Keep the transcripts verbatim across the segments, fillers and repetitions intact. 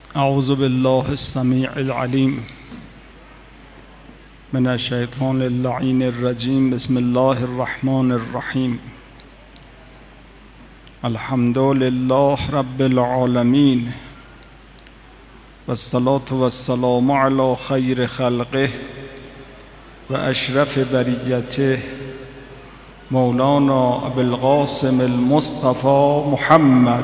اعوذ بالله السمیع العلیم من الشیطان اللعین الرجیم. بسم الله الرحمن الرحیم. الحمد لله رب العالمین والصلاة والسلام علی خیر خلقه و اشرف بریته مولانا ابوالقاسم المصطفى محمد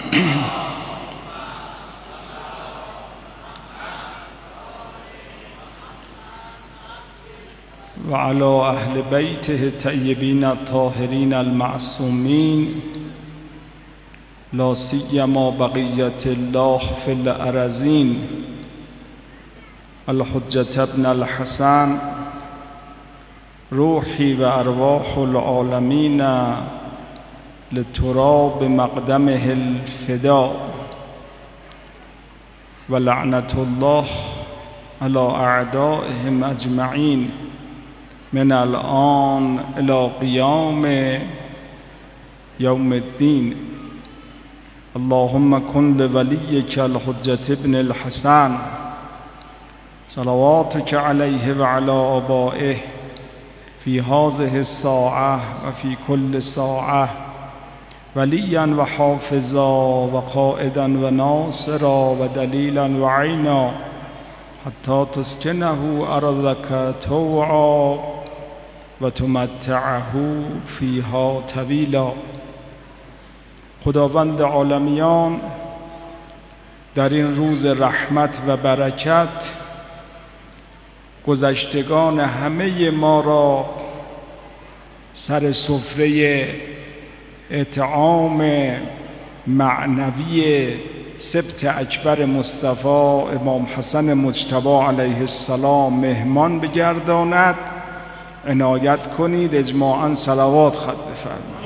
و علی اهل بیته الطیبین الطاهرین المعصومین لا سیما بقیة الله فی الارضین الحجة ابن الحسن روحی و ارواح العالمین لتراب مقدمه الفدا و لعنة الله علی اعدائهم اجمعین من الآن الى قیام یوم الدین. اللهم کن لولیک الحجة ابن الحسن صلواتک علیه و علی آبائه فی هذه الساعة و فی کل ساعة ولیا و حافظا و قائدا و ناصرا و دلیلا و عینا حتی تسکنه ارضک طوعا و تمتعه فیها طویلا. خداوند عالمیان در این روز رحمت و برکت گذشتگان همه ما را سر سفره اطعام معنوی سبط اکبر مصطفی امام حسن مجتبی علیه السلام مهمان بگرداند عنایت کنید. اجماعاً صلوات خط بفرمایید.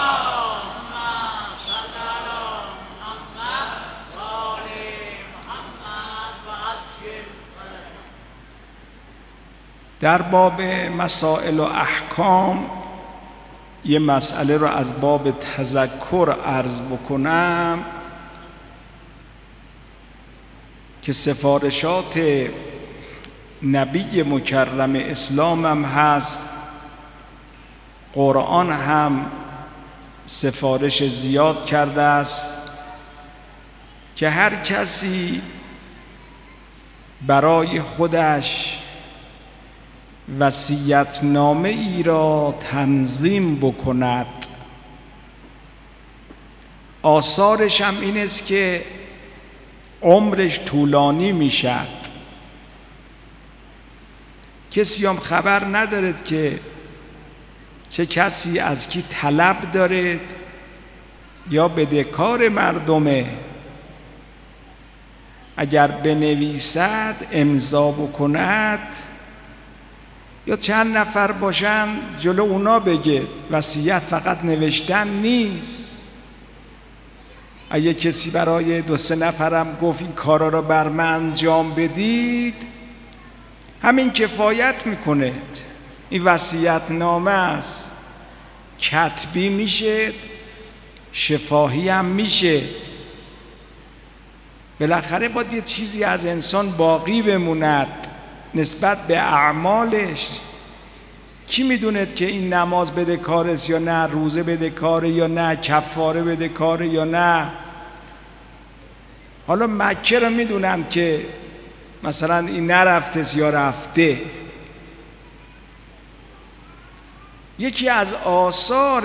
در باب مسائل و احکام یه مسئله رو از باب تذکر عرض بکنم که سفارشات نبی مکرم اسلام هم هست، قرآن هم سفارش زیاد کرده است که هر کسی برای خودش وصیت‌نامه ای را تنظیم بکند. آثارش هم این است که عمرش طولانی میشد. کسی هم خبر ندارد که چه کسی از کی طلب دارد یا بدهکار مردمه. اگر بنویسد امضا بکند یا چند نفر باشن جلو اونا بگه. وصیت فقط نوشتن نیست. اگه کسی برای دو سه نفرم گفت این کارا را بر من انجام بدید، همین کفایت میکنه. این وصیت نامه است، کتبی میشه، شفاهی هم میشه. بالاخره باید یه چیزی از انسان باقی بموند نسبت به اعمالش. کی میدوند که این نماز بدهکار است یا نه، روزه بدهکاره یا نه، کفاره بدهکاره یا نه؟ حالا مکه رو میدونند که مثلا این نرفته یا رفته. یکی از آثار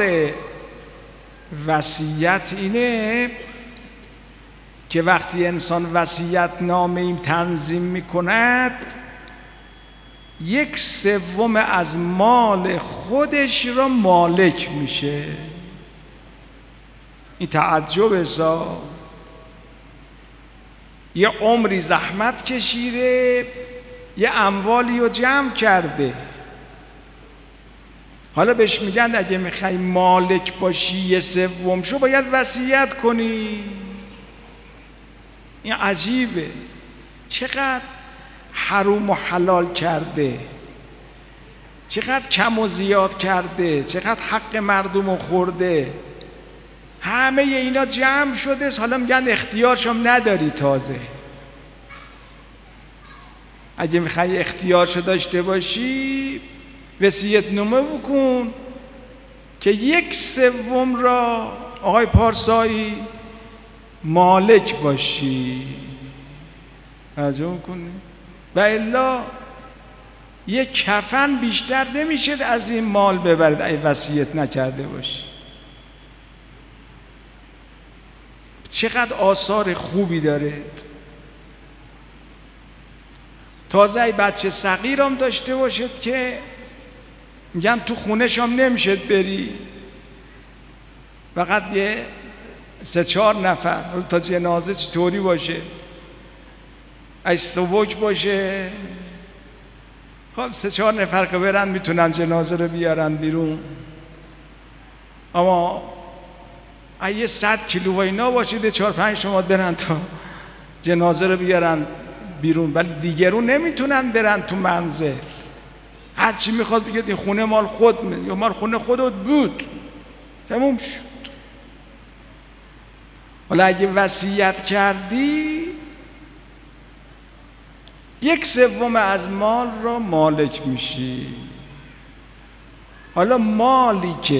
وصیت اینه که وقتی انسان وصیت نامه ایم تنظیم میکند، یک سوم از مال خودش را مالک میشه. این تعجب است. یه عمری زحمت کشیده، یه اموالی رو جمع کرده، حالا بهش میگن اگه میخوای مالک باشی یه سوم شو باید وصیت کنی. این عجیبه. چقدر حروم و حلال کرده، چقدر کم و زیاد کرده، چقدر حق مردم رو خورده. همه اینا جمع شده، حالا میگن اختیارشم نداری تازه. اگه میخوای اختیارشو داشته باشی وصیت نامه بکن که یک سوم را آقای پارسایی مالک باشی. توجه میکنی؟ و الا یک کفن بیشتر نمیشه از این مال ببرید اگه وصیت نکرده باشی. چقدر آثار خوبی داره. تازه ای بچه صغیرم داشته باشد که میگن تو خونش هم نمیشد بری، فقط یه سه چهار نفر تا جنازه چطوری باشه، اگه سبک باشه خب سه چهار نفر که برن میتونن جنازه رو بیارن بیرون، اما اگه صد کیلو و اینا باشید چهار پنج شما برن تا جنازه رو بیارن بیرون، ولی دیگرون نمیتونن برن تو منزل. هر چی میخواد بگید این خونه مال خود یا مال خونه خودت بود، تموم شد. حالا اگه وصیت کردی یک سوم از مال را مالک میشی. حالا مالی که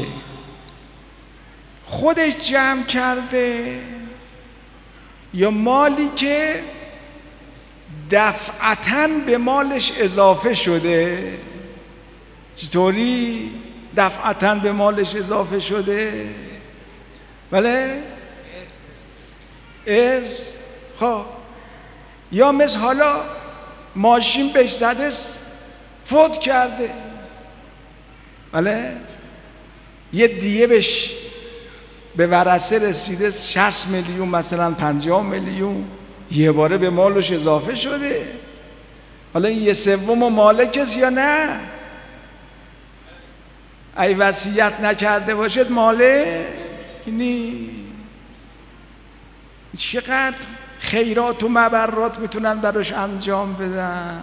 خودش جمع کرده یا مالی که دفعتاً به مالش اضافه شده. چطوری دفعتاً به مالش اضافه شده؟ بله؟ ارث. خب یا مثل حالا ماشین بهش زده فوت کرده، بله؟ یه دیه بهش به ورثه رسیده شصت میلیون مثلا پنجاه میلیون، یه باره به مالش اضافه شده. حالا این یه سوم مالکست یا نه؟ ای وصیت نکرده باشد مالک نیست. چقدر خیرات و مبرات میتونن براش انجام بدن.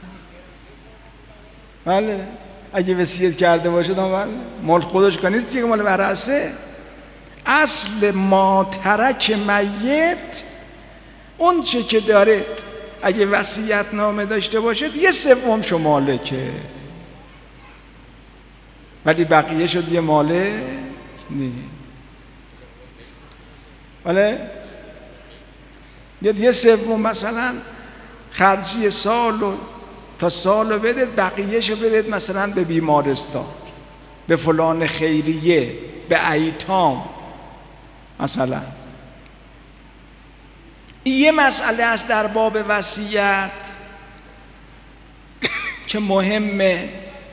بله اگه وصیت کرده باشد بله مال خودش که نیست دیگه، مال ورثه. اصل ما ترک میت اون چه که داره اگه وصیت نامه داشته باشد یه سوم شو مالکه، ولی بقیه شد یه مالک نیست. بله یه سوم مثلا خرجی سال و تا سال رو بدید، بقیه شو بدید مثلا به بیمارستان، به فلان خیریه، به ایتام مثلا. این یه مسئله است در باب وصیت که مهمه.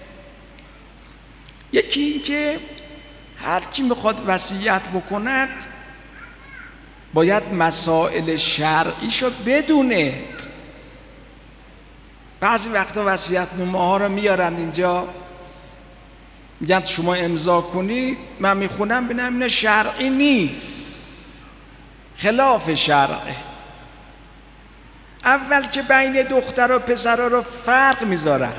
یکی این که هر کی میخواد وصیت بکند باید مسائل شرعیشو بدونه. بعضی وقتا وصیت نامه ها رو میارن اینجا میگن شما امضا کنید، من میخونم ببینم اینه شرعی نیست، خلاف شرعه. اول که بین دختر و پسر رو فرق میذارن.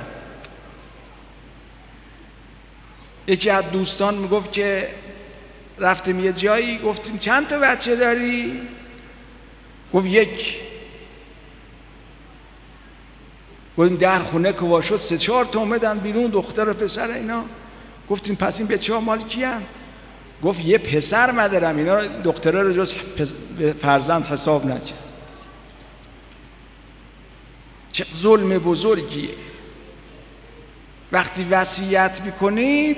یکی از دوستان میگفت که رفتیم یه جایی، گفتیم چند تا بچه داری؟ گفت یک. گفتیم در خونه که وا شد سه چهار تا اومدن بیرون دختر و پسر اینا. گفتیم پس این بچه ها مال کیان؟ گفت یه پسر مدارم، اینا دختره رو جز فرزند حساب نکرد. چه ظلم بزرگیه. وقتی وصیت میکنید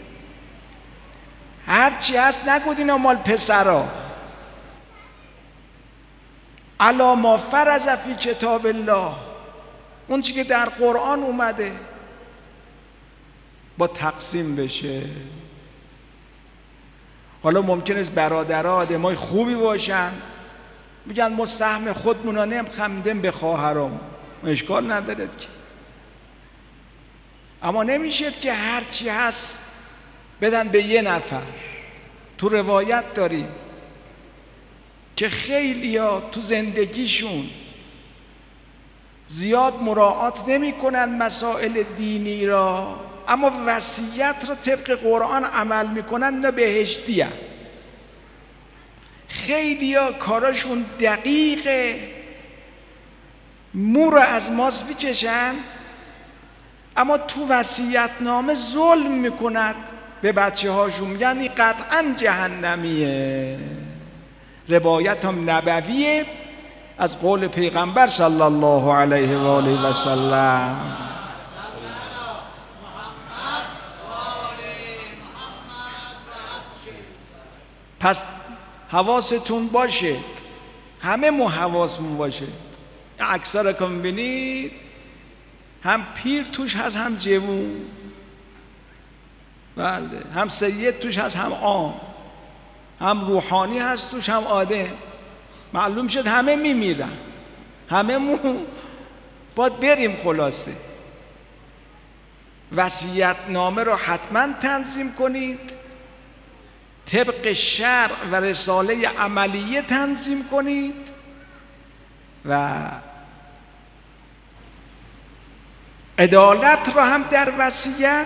هرچی هست نگوید اینا مال پسرا. الا ما فرض فی کتاب الله، اون چی که در قرآن اومده با تقسیم بشه. حالا ممکن است برادرها آدمای خوبی باشن میگن ما سهم خودمون رو نمیدیم به خواهرام، اشکال ندارد که، اما نمیشد که هرچی هست بدن به یه نفر. تو روایت داریم که خیلی ها تو زندگیشون زیاد مراعات نمی کنن مسائل دینی را، اما وصیت را طبق قرآن عمل می کنن، نه بهشتی هست. خیلی ها کاراشون دقیقه مو رو از ماست میکشن، اما تو وصیت‌نامه ظلم میکند به بچه هاشون، میگن این قطعا جهنمیه. روایت هم نبویه از قول پیغمبر صلی الله علیه و آله و سلم. پس حواستون باشه، همه مو حواسمون باشه. عکس‌ها رو که می‌بینید هم پیر توش هست هم جوون، بله، هم سید توش هست هم عام، هم روحانی هست توش هم آدم. معلوم شد همه میمیرن، همه مو باید بریم. خلاصه وصیت‌نامه رو حتما تنظیم کنید، طبق شرع و رساله عملیه تنظیم کنید و عدالت رو هم در وصیت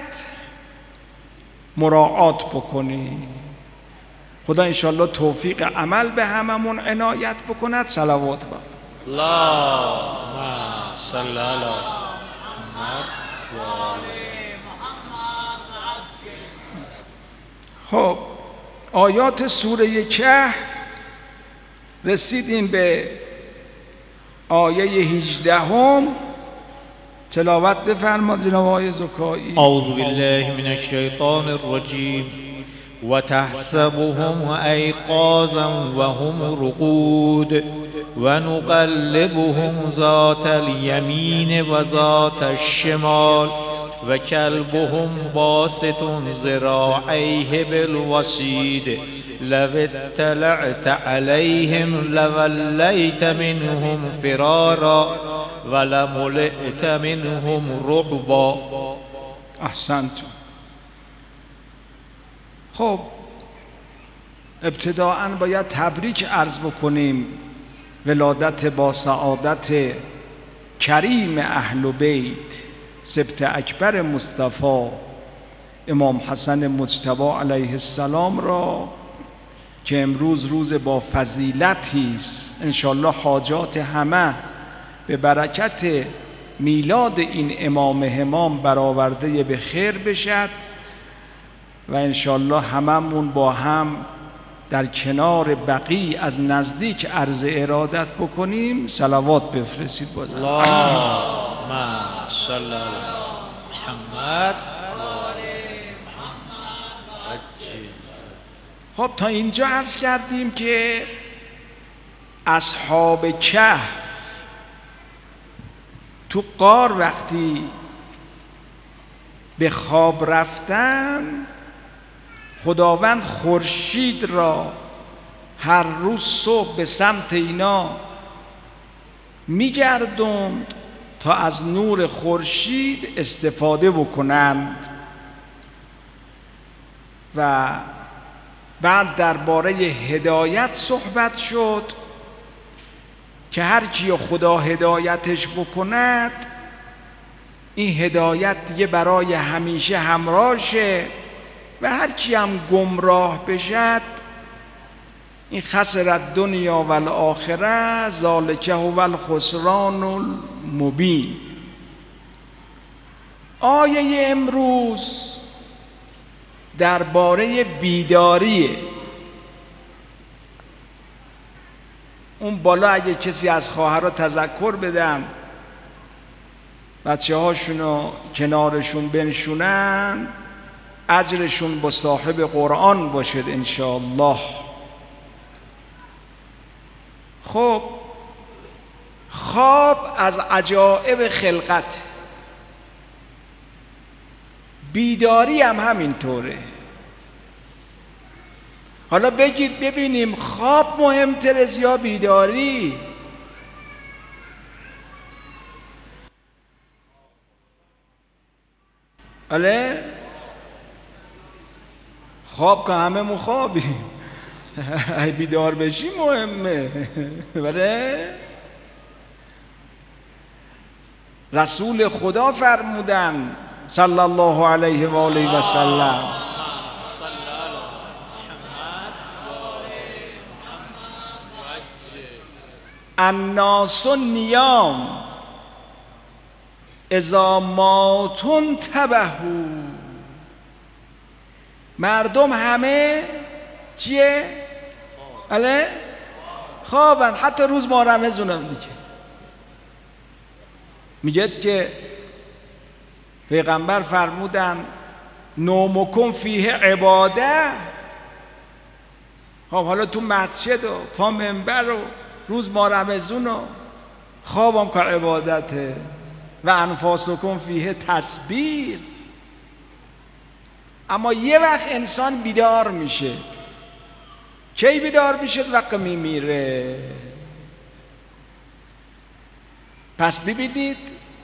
مراعات بکنید. خدا انشالله توفیق عمل به هممون عنایت بکند. صلوات باد. اللهم صل علی محمد و آل خب آیات سوره کهف رسیدیم به آیه هجدهم. تلاوت بفرماد جناب آقای زکایی. اعوذ بالله من الشیطان الرجیم و تحسبهم ایقاظا و هم رقود و نقلبهم ذات الیمین و ذات الشمال و کلبهم باسط ذراعیه بالوصید لو اطلعت علیهم لولیت منهم فرارا ولملئت منهم رعبا. احسنتم. خب ابتداءً باید تبریک عرض بکنیم ولادت با سعادت کریم اهل بیت سبط اکبر مصطفی امام حسن مجتبی علیه السلام را که امروز روز با فضیلتی است. انشالله حاجات همه به برکت میلاد این امام همام برآورده به خیر بشد و انشالله هممون با هم در کنار بقی از نزدیک عرض ارادت بکنیم. صلوات بفرستید بازم. اللهم صل علی محمد. خب تا اینجا عرض کردیم که اصحاب کهف تو غار وقتی به خواب رفتن، خداوند خورشید را هر روز صبح به سمت اینا میگردوند تا از نور خورشید استفاده بکنند و بعد درباره هدایت صحبت شد که هر کی خدا هدایتش بکند این هدایت دیگه برای همیشه همراهشه و هر کی هم گمراه بشد این خسر الدنیا و الاخره ذالک هو الخسران المبین. آیه امروز درباره بیداریه. اون بالا اگه کسی از خواهرها تذکر بدن بچه هاشونو کنارشون بنشونن اجرشون با صاحب قرآن باشد انشاءالله. خب خواب از عجائب خلقت، بیداری هم همینطوره. حالا بگید ببینیم خواب مهمتر از یا بیداری؟ آله؟ خواب که همه مخوابیم ای بیدار بشی مهمه. بله؟ رسول خدا فرمودن صلی الله علیه و آله و سلم الناس نیام اذا ما تنتبهوا، مردم همه چیه؟ اله؟ خوابند، حتی روز ماه رمضان هم دیگه. میگه که پیغمبر فرمودن نومکم فیه عباده. خب حالا تو مسجد و پا منبر و روز ماه رمضان و خوابم که عبادته. و انفاسکم فیه تسبیح. اما یه وقت انسان بیدار میشه. کی بیدار میشه؟ وقت میمیره. پس ببینید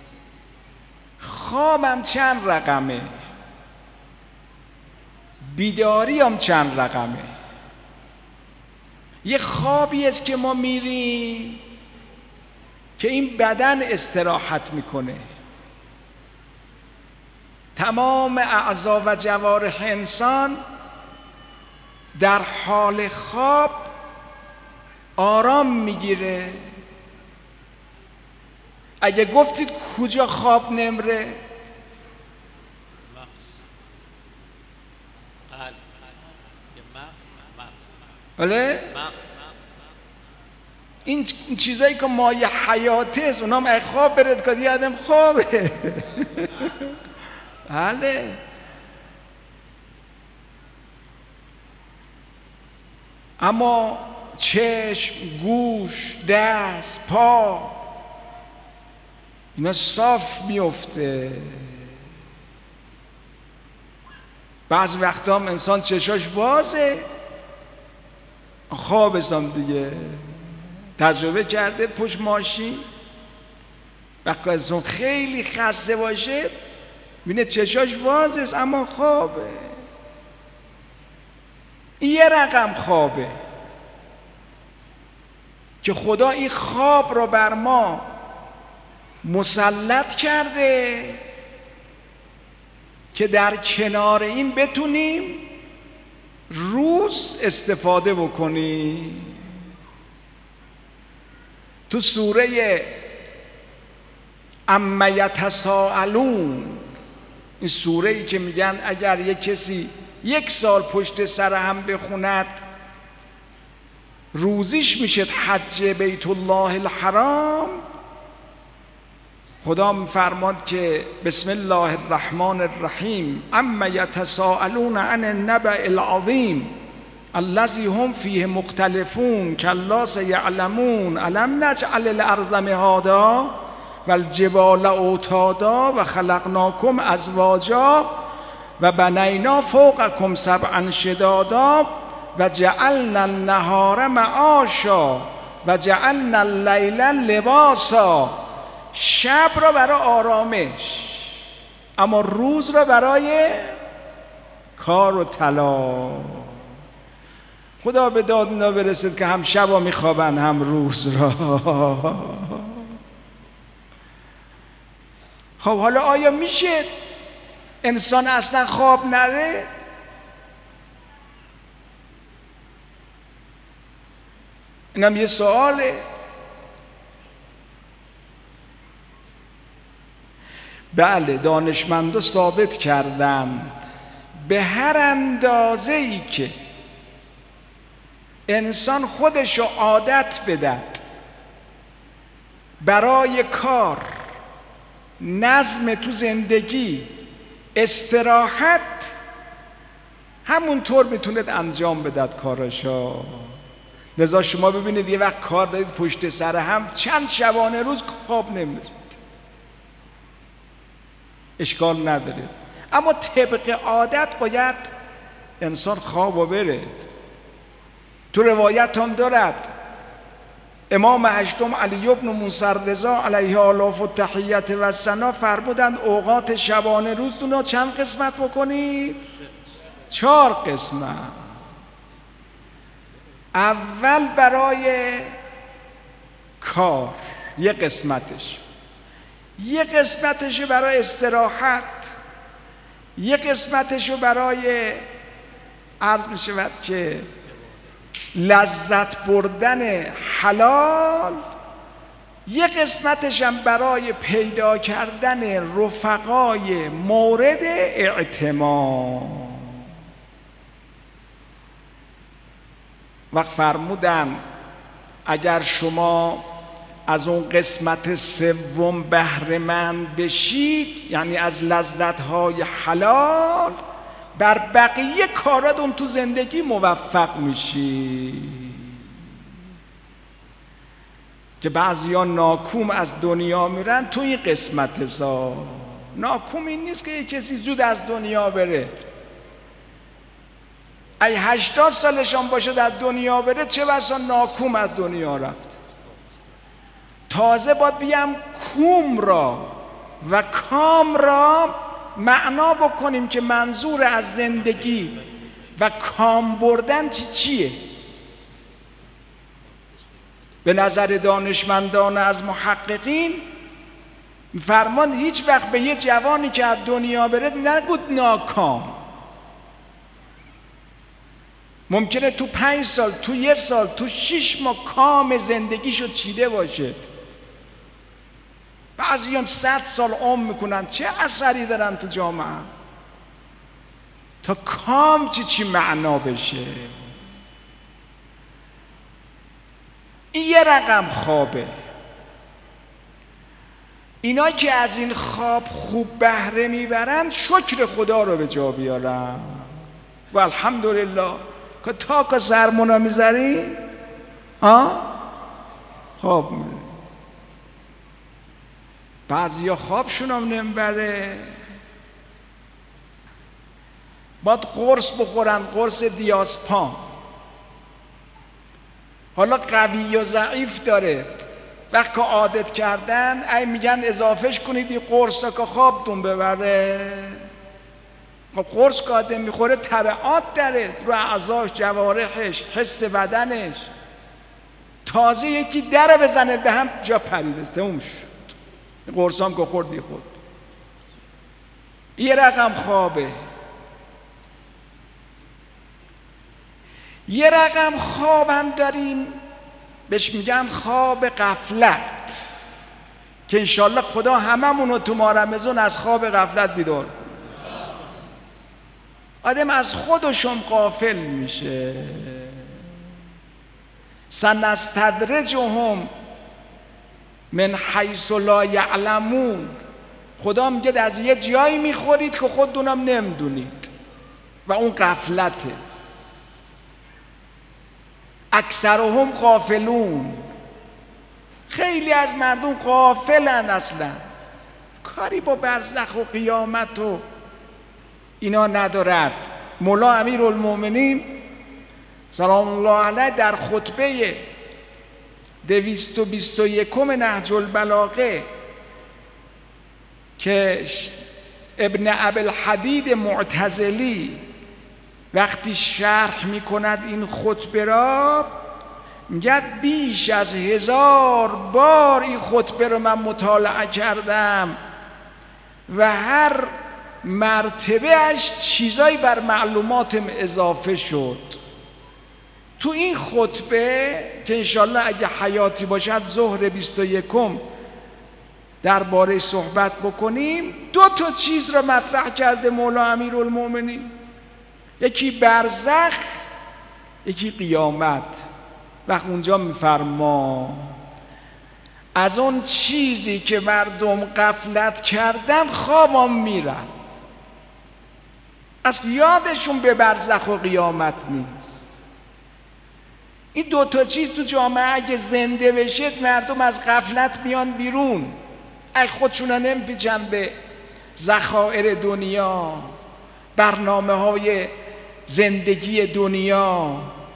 خوابم چند رقمه، بیداری هم چند رقمه. یه خوابی است که ما میریم که این بدن استراحت میکنه، تمام اعضا و جوارح انسان در حال خواب آرام میگیره. اگه گفتید کجا خواب نمره؟ قلب. مغز. مغز. بله؟ مغز. این چیزایی که مایه حیاته است اونام اگه خواب برد که دیگه آدم خوابه. بله. اما چشم، گوش، دست، پا اینا صاف میفته. بعض وقتا هم انسان چشاش بازه، خواب هستم دیگه. تجربه کرده پشت ماشین وقتی انسان خیلی خسته باشه بینه چشاش بازه است اما خوابه. این یه رقم خوابه که خدا این خواب رو بر ما مسلط کرده که در کنار این بتونیم روز استفاده بکنیم. تو سوره عما یتساءلون، این سوره ای که میگن اگر یک کسی یک سال پشت سر هم بخوند روزیش میشه حج بیت الله الحرام، خدا میفرماد که بسم الله الرحمن الرحیم عما یتساءلون عن النبأ العظیم الذی هم فیه مختلفون کلا سیعلمون الم نجعل الارض مهادا والجبال اوتادا و خلقناکم ازواجا و بنینا فوقکم سبعا شدادا و جعلنا النهار معاشا و جعلنا اللیل لباسا. شب را برای آرامش اما روز را برای کار و طلا. خدا به داد اینا برسید که هم شبا میخوابن هم روز را. خب حالا آیا میشه انسان اصلا خواب نره؟ اینم یه سواله. بله، دانشمندا ثابت کردند به هر اندازه‌ای که انسان خودشو عادت بدهد برای کار، نظم تو زندگی، استراحت، همونطور میتونه انجام بدهد کارشو. لذا شما ببینید یه وقت کار دارید پشت سر هم چند شبانه روز خواب نمیرید، اشکال نداره، اما طبق عادت باید انسان خوابو برد. تو روایت هم دارد امام هشتم علی ابن موسی رضا علیه آلاف و تحیت و ثنا فرمودند اوقات شبانه روزتون رو چند قسمت بکنید؟ چهار قسمت. اول برای کار یه قسمتش، یه قسمتشو برای استراحت، یه قسمتشو برای عرض می شود که لذت بردن حلال، یه قسمتش هم برای پیدا کردن رفقای مورد اعتماد. وقت فرمودن اگر شما از اون قسمت سوم بهره مند بشید، یعنی از لذت‌های حلال، بر بقیه کاراتون تو زندگی موفق میشید. که بعضیا ناکوم از دنیا میرن تو این قسمت زا. ناکوم این نیست که یک کسی زود از دنیا بره. ای هشتاد سالشان باشه در دنیا بره، چه بسا ناکوم از دنیا رفت. تازه باید بیم کوم را و کام را معنا بکنیم که منظور از زندگی و کام بردن چی چیه. به نظر دانشمندان از محققین فرمان هیچ وقت به یه جوانی که از دنیا بره نگود ناکام. ممکنه تو پنج سال، تو یه سال، تو شش ماه کام زندگیشو چیده باشه. بعضی هم صد سال عمر میکنن، چه اثری دارن تو جامعه؟ تا کام چی چی معنا بشه. این یه رقم خوابه. اینا که از این خواب خوب بهره میبرن شکر خدا رو به جا بیارن و الحمدلله. که تا که سرمونا میذاری ها خواب میره. بعضی ها خوابشون هم نمیبره، باید قرص بخورن، قرص دیازپام. حالا قوی و ضعیف داره. وقت که عادت کردن ای میگن اضافهش کنید این قرص که خوابتون ببره. قرص که آدم میخوره تبعات داره رو اعضاش، جوارحش، حس بدنش. تازه یکی دره بزنه به هم جا پریده تموم شد. قرص هم که خورد بی خود. یه رقم خوابه. یه رقم خواب هم داریم بهش میگن خواب غفلت، که انشالله خدا هممونو تو ماه رمضان از خواب غفلت بیدار کنه. آدم از خودشون غافل میشه. سنستدرجهم من حیث لا یعلمون. خدا میگه از یه جایی میخورید که خودتونم نمیدونید و اون غفلته. اکثرهم غافلون. خیلی از مردم غافلن، اصلا کاری با برزخ و قیامت و اینا ندارد. مولا امیرالمومنین سلام الله علیه در خطبه دویست و بیست و یکم نهج البلاغه که ابن ابوالحدید معتزلی وقتی شرح میکند این خطبه را، میگه بیش از هزار بار این خطبه رو من مطالعه کردم و هر مرتبه اش چیزایی بر معلوماتم اضافه شد. تو این خطبه که انشالله اگه حیاتی باشد ظهر بیست و یکم درباره صحبت بکنیم، دو تا چیز را مطرح کرده مولا امیرالمومنین. یکی برزخ، یکی قیامت. وقت اونجا میفرما از اون چیزی که مردم غفلت کردن خوابم میرن، از یادشون به برزخ و قیامت نیست. این دو تا چیز تو جامعه اگه زنده بشه مردم از غفلت میان بیرون، اگه خودشون نمیپیچن به ذخایر دنیا، برنامه های زندگی دنیا.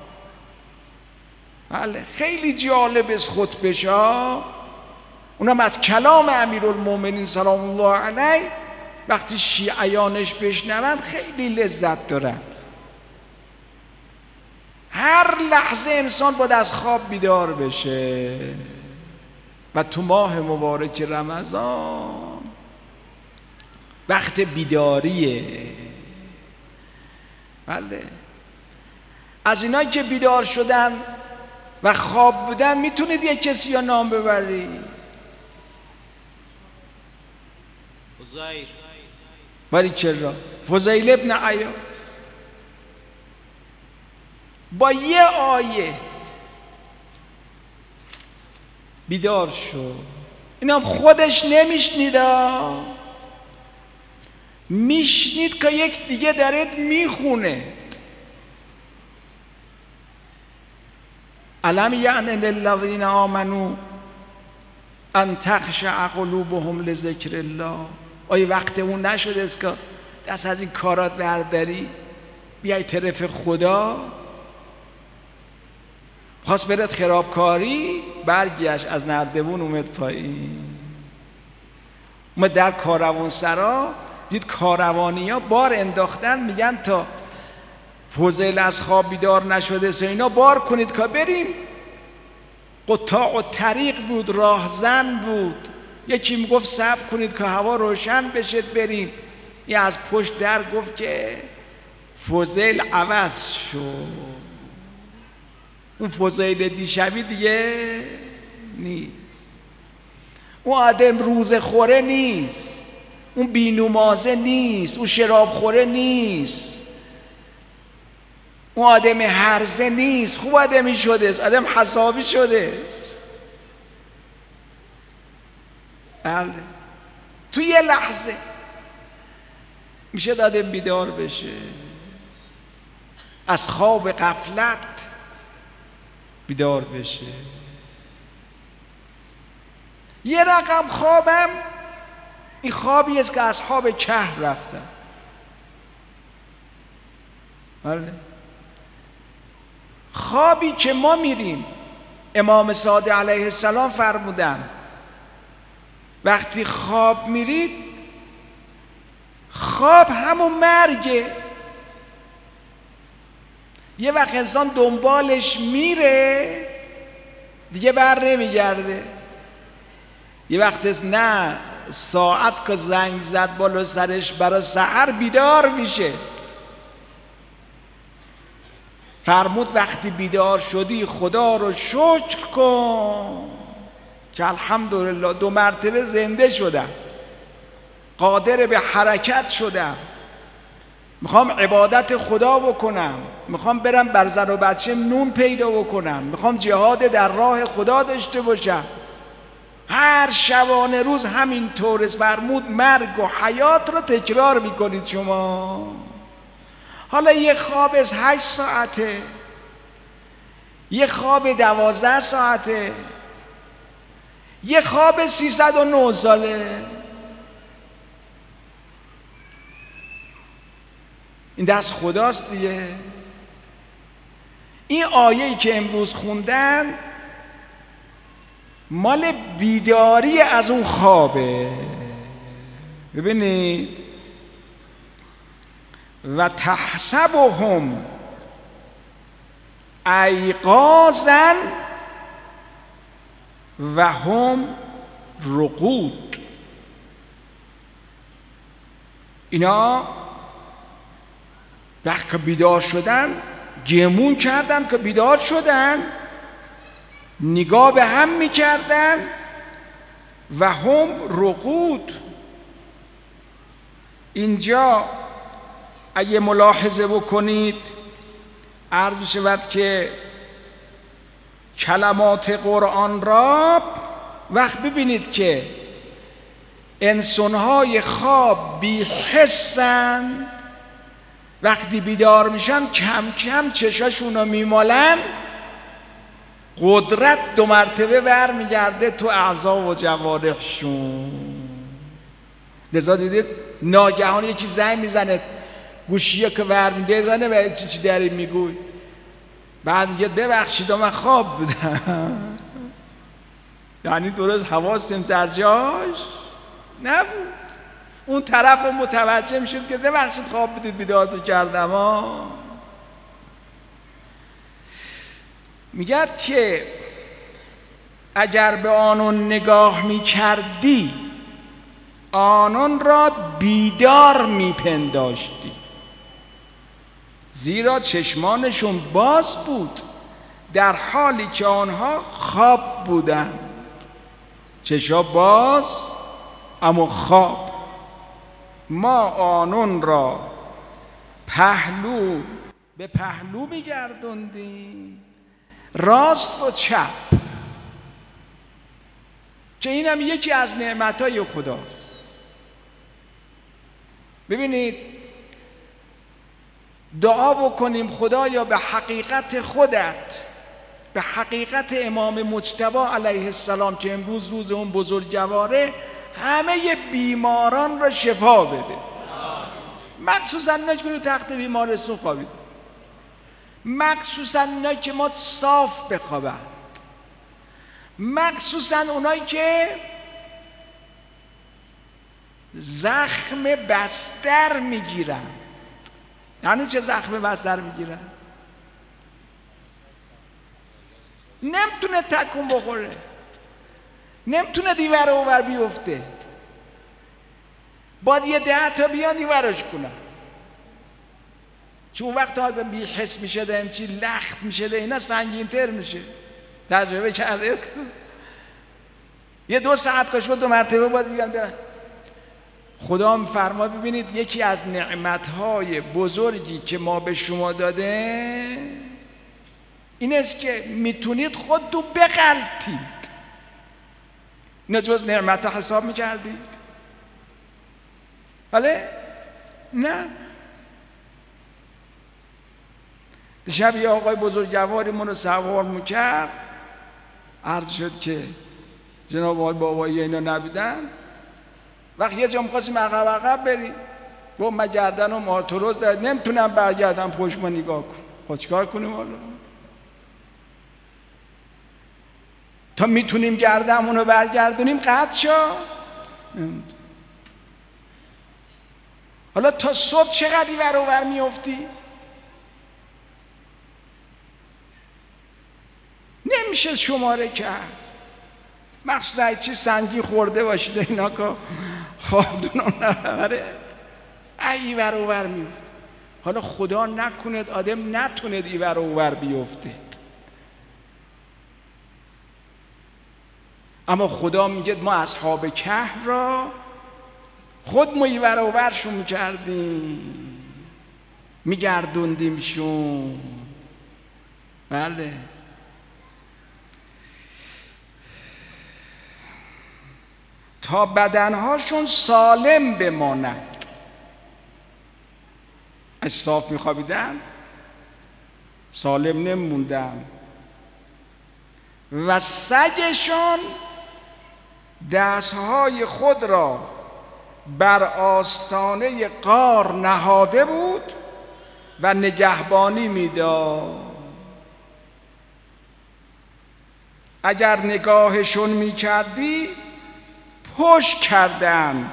بله خیلی جالب است خطبه‌ش ها، اونم از کلام امیرالمومنین سلام الله علیه. وقتی شیعیانش بشنوند خیلی لذت دارد. هر لحظه انسان باید از خواب بیدار بشه و تو ماه مبارک رمضان وقت بیداریه. بله از اینایی که بیدار شدن و خواب بودن میتونید یک کسی یا نام ببرید؟ فضیل ولی چرا؟ فضیل ابن عیاض با یه آیه بیدار شد. اینا خودش نمیشنید، میشنید که یک دیگه دارد میخونه. الم یعن للذین آمنوا ان تخشع قلوبهم لذکر الله. آیا وقت اون نشده است که دست از این کارات برداری بیای طرف خدا؟ خواست برد خرابکاری، برگشت از نردبون اومد پایین، اومد در کاروان سرا، دید کاروانی ها بار انداختن، میگن تا فضیل از خواب بیدار نشده سه اینا بار کنید که بریم. قطاع و طریق بود، راهزن بود، یکی میگفت صبر کنید که هوا روشن بشه بریم. این از پشت در گفت که فضیل عوض شد، اون فضیل دیشبی دیگه نیست، اون آدم روزه خوره نیست، اون بینمازه نیست، اون شراب خوره نیست، اون آدم هرزه نیست، خوب آدمی شده است، آدم حسابی شده است. بله تو یه لحظه میشه آدم بیدار بشه، از خواب غفلت بیدار بشه. یه رقم خوابم این خوابی است که اصحاب کهف رفتن. بله خوابی که ما میریم، امام صادق علیه السلام فرمودن وقتی خواب میرید، خواب همون مرگه. یه وقت انسان دنبالش میره دیگه بر نمیگرده، یه وقت نه ساعت که زنگ زد بالا سرش برای سحر بیدار میشه. فرمود وقتی بیدار شدی خدا رو شکر کن که الحمدلله دو مرتبه زنده شدم، قادر به حرکت شدم، میخوام عبادت خدا بکنم، میخوام برم بر زن و بچه نون پیدا بکنم، میخوام جهاد در راه خدا داشته باشم. هر شبانه روز همین طور است. فرمود مرگ و حیات رو تکرار میکنید شما. حالا یه خواب از هشت ساعته، یه خواب دوازده ساعته، یه خواب سیصد و نه ساله. این دست خداست دیگه. این آیه‌ای که امروز خوندن مال بیداری از اون خوابه. ببینید و تحسبهم ایقاظا و هم رقود. اینا وقتی که بیدار شدن گمون کردن که بیدار شدن، نگاه به هم میکردن و هم رقود. اینجا اگه ملاحظه بکنید عرض شود که کلمات قرآن را وقت ببینید که انسان‌های خواب بی حسن، وقتی بیدار میشن کم کم چشاشون رو میمالن، قدرت دو مرتبه برمیگرده تو اعضا و جوارحشون. لذا دیدید ناگهان یکی زنگ میزنه گوشیه که برمیگرده رنه و چی چی داری میگوی، بعد میگه ببخشید من خواب بودم. یعنی درست حواسم سر جاش نبود. اون طرف متوجه میشد که ببخشید خواب بودید بیدارتون کردم ها. میگه که اگر به آنون نگاه میکردی آنان را بیدار میپنداشتی، زیرا چشمانشون باز بود در حالی که آنها خواب بودند. چشا باز اما خواب. ما آنون را پهلو به پهلو میگردوندیم، راست و چپ، که اینم یکی از نعمتهای خداست. ببینید دعا بکنیم خدایا به حقیقت خودت، به حقیقت امام مجتبی علیه السلام که امروز روز اون بزرگواره، همه بیماران را شفا بده، مخصوصا اینا که رو تخت بیمارستان خوابیده، مخصوصا اینا که ما صاف بخوابند، مخصوصا اونایی که زخم بستر میگیرن. یعنی چه زخم بستر میگیرن؟ نمیتونه تکون بخوره، نمیتونه دیور و ور بیفته، باید یه ده تا بیان دیورش کنن، چون وقت آدم بی حس میشه ده همچی لخت میشه ده اینا سنگین تر میشه. تجربه کرده یه دو ساعت کاشو دو مرتبه باید بیان برن. خدا میفرما ببینید یکی از نعمتهای بزرگی که ما به شما داده این است که میتونید خود رو بغلطید. اینا جز نعمت حساب میکردید؟ بله؟ نه. شب یه آقای بزرگواری منو سوار میکرد، عرض شد که جناب آقای بابایی اینا نبیدن، وقتی یه جا می‌خواستیم عقب عقب بریم با من گردن و مارتروز دارد، نمیتونم برگردم پشت ما نگاه کن. خود چکار کنیم حالا؟ تا میتونیم گردمونو برگردونیم قطع شو. حالا تا صبح چقدر ور و ور میافتی؟ نمیشه شماره کرد، مخصوصا چی سنگی خورده باشید اینا که خوابدونم نبره ای ور و ور میفته. حالا خدا نکند آدم نتوند ای ور و ور بیفته، اما خدا میگه ما اصحاب کهف را خود ما ای ور و ورشون میکردیم، میگردوندیمشون. بله. تا بدنهاشون سالم بماند. اشراف میخوابیدن سالم نموندن و سگشان دستهای خود را بر آستانه غار نهاده بود و نگهبانی میداد. اگر نگاهشون میکردی پشت کردند،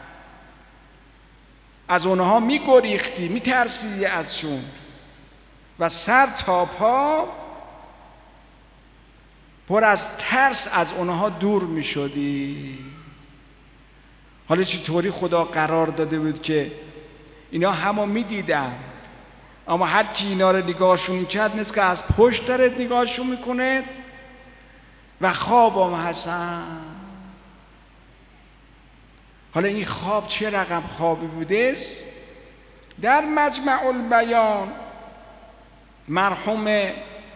از اونها میگریختی، میترسیدی ازشون و سر تا پا پر از ترس از اونها دور میشدی. حالا چطوری خدا قرار داده بود که اینا همو میدیدن، اما هر کی اینا رو نگاهشون میکرد مثل که از پشت داره نگاهشون میکنه و خواب هم هستن. حالا این خواب چه رقم خوابی بوده است؟ در مجمع البیان مرحوم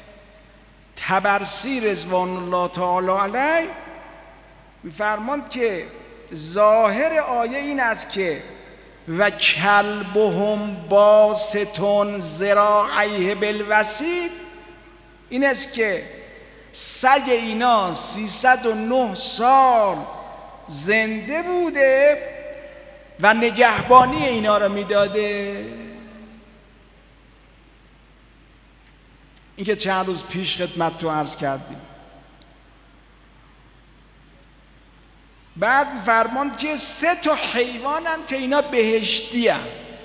طبرسی رضوان الله تعالی علیه می‌فرماند که ظاهر آیه این است که و کلبهم باسطون ذراعیه بالوسید، این است که سگ اینا سیصد و نه سال زنده بوده و نگهبانی اینا را میداده. این که چند روز پیش خدمت تو عرض کردیم. بعد فرمان که سه تا حیوانن که اینا بهشتی هن.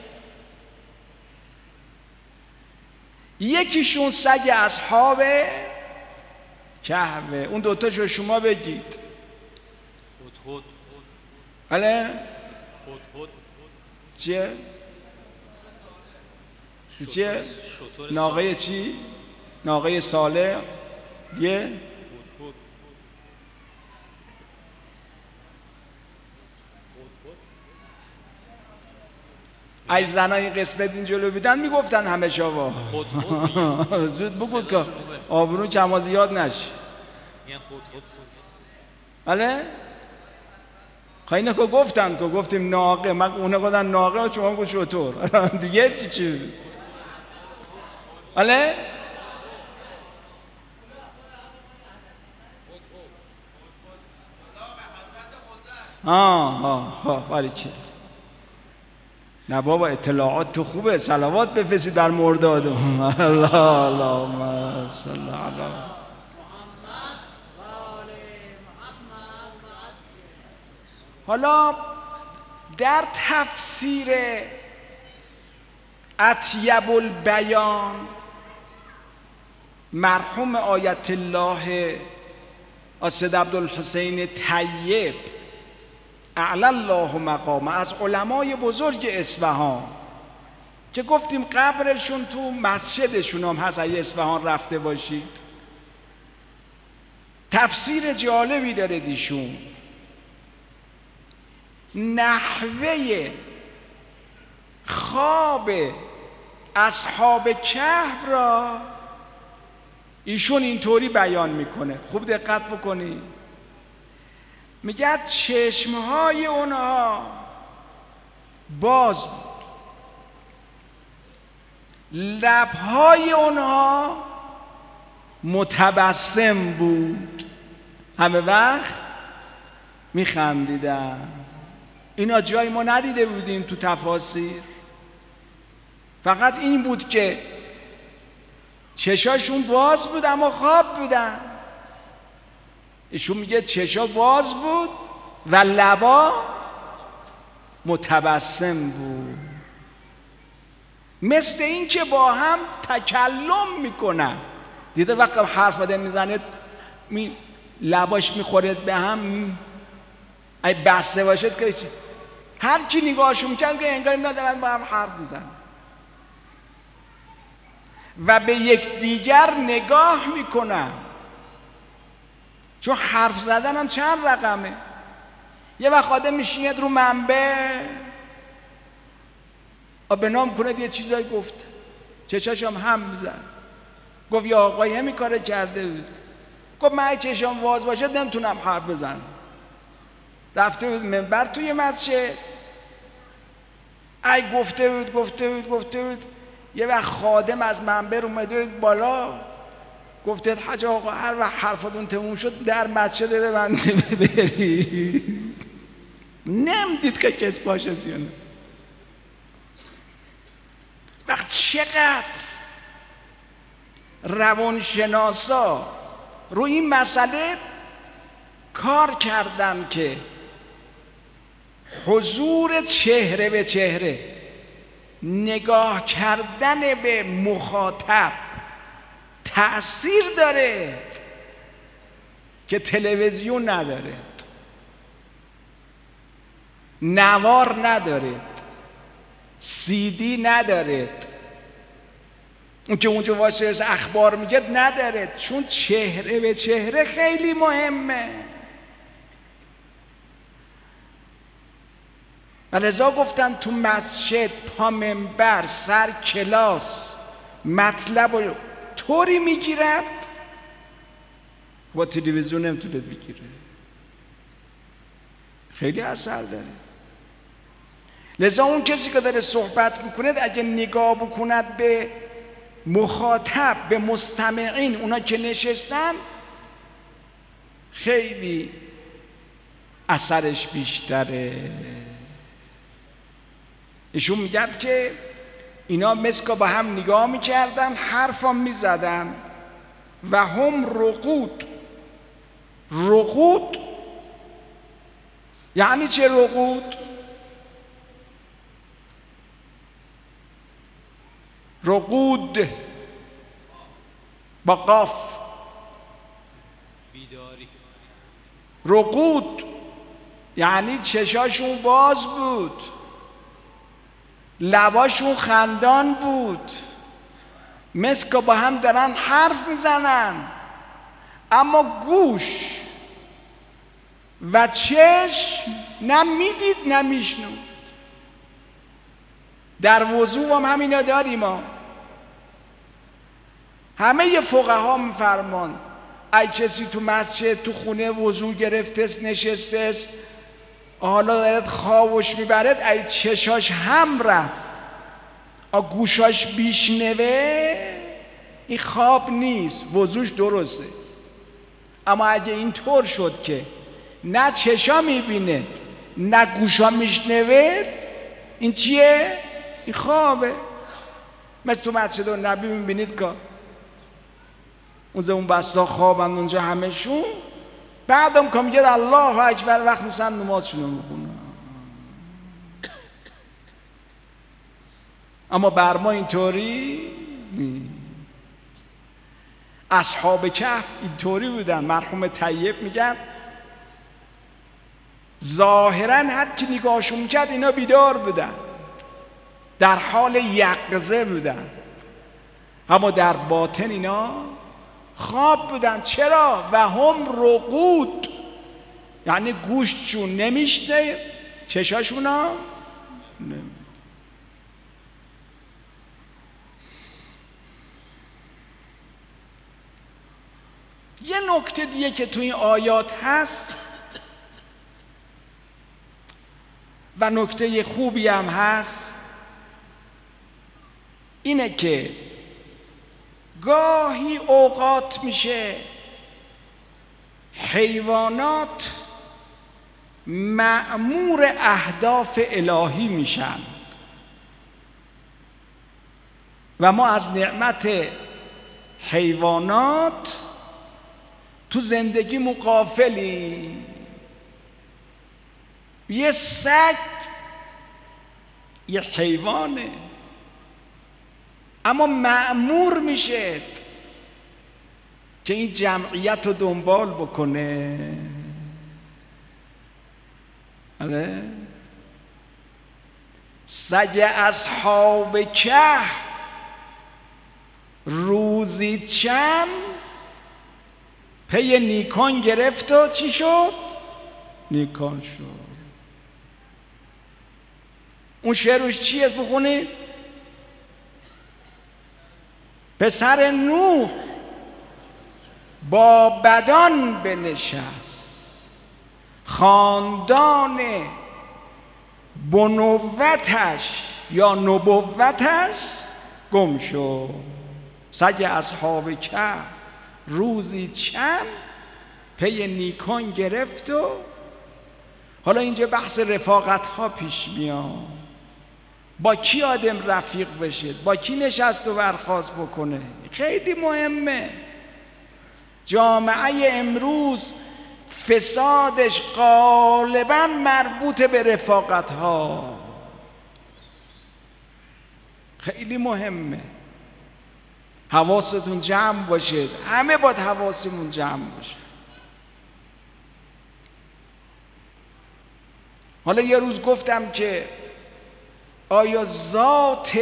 یکیشون سگ اصحاب کهف، اون دوتاشو شما بگید. بله؟ چیه؟ چیه؟ ناقه چی؟ ناقه صالح دیگه؟ ای زنای این قسمت این جلو بیدن میگفتن همه شاوا زود بگو که آبرون کما زیاد نشه. بله؟ خواهی اینه که گفتن که گفتیم ناقه، من اونه گفتن ناقه شما گفت شطور دیگه چی چی؟ بله؟ آه آه آه باریکه. نه بابا اطلاعات تو خوبه، صلوات بفرستید بر مرداد. الله اللهم صل علی حالا در تفسیر اطیب البیان مرحوم آیت الله سید عبدالحسین طیب اعلی الله مقامه از علمای بزرگ اصفهان که گفتیم قبرشون تو مسجدشون هم هست، اگه اصفهان رفته باشید، تفسیر جالبی داره دیشون. نحوه خواب اصحاب کهف را ایشون اینطوری بیان میکنه، خوب دقت بکنید. میگه چشمهای اونها باز بود، لبهای اونها متبسم بود، همه وقت میخندیدن. اینا جای ما ندیده بودیم تو تفاسیر، فقط این بود که چشاشون باز بود اما خواب بودن. ایشون میگه چشا باز بود و لبا متبسم بود، مثل این که با هم تکلم میکنن. دیده وقتی حرف آدم میزنه می لباش میخورد به هم، ای بسته باشد که هر کی نگاهشون میکرد که انگار اینا دارن با هم حرف میزنن و به یک دیگر نگاه میکنن. چون حرف زدن هم چند رقمه. یه وقت آدم میشینید رو منبر به نام کنه یه چیزایی گفت، چشاشم هم میزن، گفت یا آقای همی کار کرده بود، گفت من چشام واز باشه نمیتونم حرف بزنم. رفته بود منبر توی مسجد، ای گفته بود گفته بود گفته بود یه وقت خادم از منبر اومده بود بالا، گفته حاج آقا هر وقت حرفاتون تموم شد در مسجد ببنده ببری. نمیدید که کس باشه سیانه. وقت چقدر روانشناسا روی این مسئله کار کردن که حضور چهره به چهره، نگاه کردن به مخاطب تأثیر داره که تلویزیون نداره، نوار نداره، سیدی نداره، اون که اونجا واسه اخبار میگه نداره. چون چهره به چهره خیلی مهمه. و لذا گفتن تو مسجد پا منبر سر کلاس مطلب رو طوری میگیرد با تلویزیون نمیتونه بگیره، خیلی اثر داره. لذا اون کسی که داره صحبت میکنه اگه نگاه بکند به مخاطب، به مستمعین، اونا که نشستن، خیلی اثرش بیشتره. ایشون میگد که اینا مسکا با هم نگاه میکردن، حرف هم میزدن و هم رقود. رقود یعنی چه رقود؟ رقود با قاف، بیداری. رقود یعنی چشاشون باز بود، لباشون خندان بود، مثل که با هم دارن حرف میزنن، اما گوش و چشم نه میدید نه میشنود. در وضو هم همینا داریم ما. همه فقها میفرمان ای کسی تو مسجد تو خونه وضو گرفتست نشستست حالا دارد خوابش میبرد ای چشاش هم رفت آ گوشاش بیشنوه این خواب نیست، وضوش درسته. اما اگه این طور شد که نه چشا میبینه نه گوشا میشنوه این چیه؟ این خوابه. مثل تو مسجد نبی میبینید که اونجا اون بسا خوابند اونجا همشون، بعدم که میگه الله اکبر وقت میسن نمازشونو میخونه. اما بر ما اینطوری نیست. اصحاب کهف اینطوری بودن. مرحوم طیب میگن ظاهرا هر کی نگاهشون میکرد اینا بیدار بودن، در حال یقظه بودن، اما در باطن اینا خواب بودن. چرا؟ و هم رقود، یعنی گوشتشون نمیشنه چشاشون هم نمیشنه. یه نکته دیگه که تو این آیات هست و نکته خوبی هم هست اینه که گاهی اوقات میشه حیوانات مأمور اهداف الهی میشن و ما از نعمت حیوانات تو زندگی مغافلی. یه سگ یه حیوانه اما مأمور میشه که این جمعیت رو دنبال بکنه. آره سگ اصحاب کهف روزی چند پی نیکان گرفت و چی شد؟ نیکان شد. اون شعرش چی است بخونید؟ پسر نوح با بدان بنشست خاندان بنوتش یا نبوتش گم شد. سگ اصحاب کهف روزی چند پی نیکان گرفت و حالا اینجا بحث رفاقت ها پیش میاد. با کی آدم رفیق بشه، با کی نشست و برخاست بکنه، خیلی مهمه. جامعه امروز فسادش غالبا مربوط به رفاقت ها، خیلی مهمه. حواستون جمع باشه، همه باید حواسمون جمع باشه. حالا یه روز گفتم که آیا ذات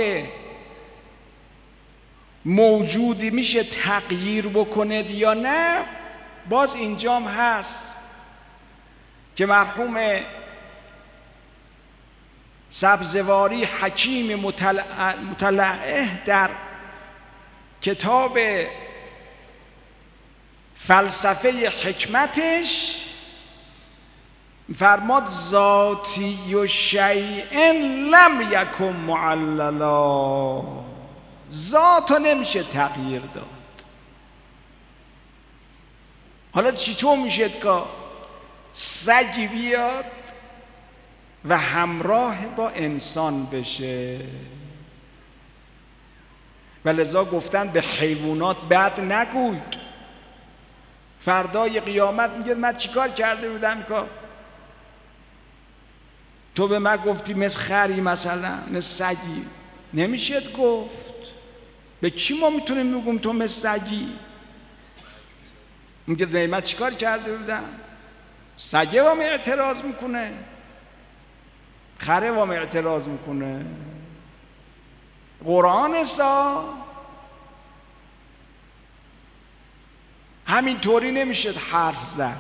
موجودی میشه تغییر بکنه یا نه؟ باز اینجام هست که مرحوم سبزواری حکیم متلعه در کتاب فلسفه حکمتش فرماد ذاتی و شیء لم یکن معللا، ذاتو نمیشه تغییر داد. حالا چطور میشه که سگی بیاد و همراه با انسان بشه؟ و لذا گفتن به حیوانات بد نگوید. فردای قیامت میگه من چیکار کرده بودم که تو به من گفتی مثل خری مثلا مثل سگی؟ نمیشه گفت. به کی ما میتونیم بگیم تو مثل سگی؟ میگه به من چیکار کرده بودم؟ سگه وام اعتراض میکنه، خره وام اعتراض میکنه. قرآن سا همین طوری نمیشه حرف زد.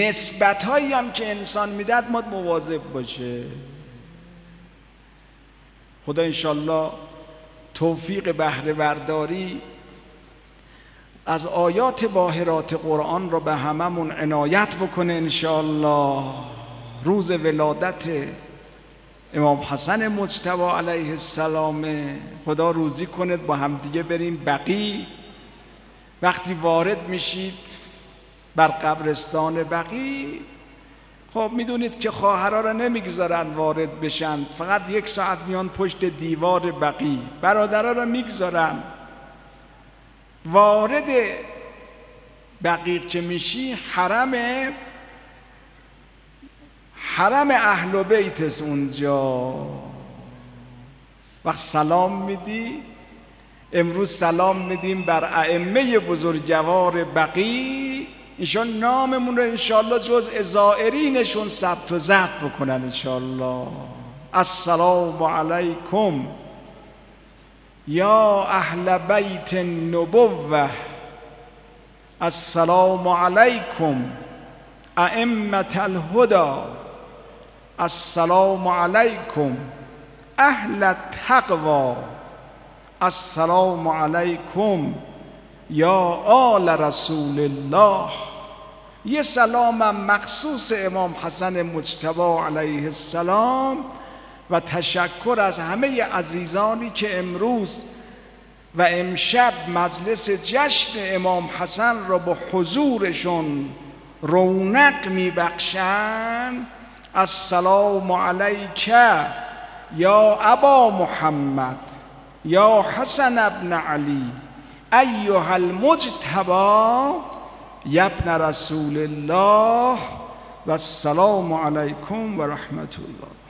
نسبت هایی هم که انسان میداد ما مواظب باشه. خدا انشالله توفیق بهره برداری از آیات باهرات قرآن رو به هممون عنایت بکنه انشالله. روز ولادت امام حسن مجتبی علیه السلام، خدا روزی کند با همدیگه بریم بقیع. وقتی وارد میشید بر قبرستان بقیع، خب میدونید که خواهرها را نمیگذارن وارد بشن، فقط یک ساعت میان پشت دیوار بقیع. برادرها را میگذارن. وارد بقیع که میشی حرم حرم اهل بیت است اونجا. وقت سلام میدی، امروز سلام میدیم بر ائمه بزرگوار بقیع، ایشان ناممون رو انشالله جزء زائرینشون ثبت و ضبط بکنن انشالله. السلام علیکم یا اهل بیت النبوة، السلام علیکم ائمة الهدى، السلام علیکم اهل التقوى، السلام علیکم یا آل رسول الله. یه سلامم مخصوص امام حسن مجتبی علیه السلام و تشکر از همه عزیزانی که امروز و امشب مجلس جشن امام حسن را با حضورشون رونق میبخشند. السلام علیک یا ابا محمد یا حسن ابن علی ایها المجتبی یا ابن رسول الله و السلام علیکم و رحمت الله.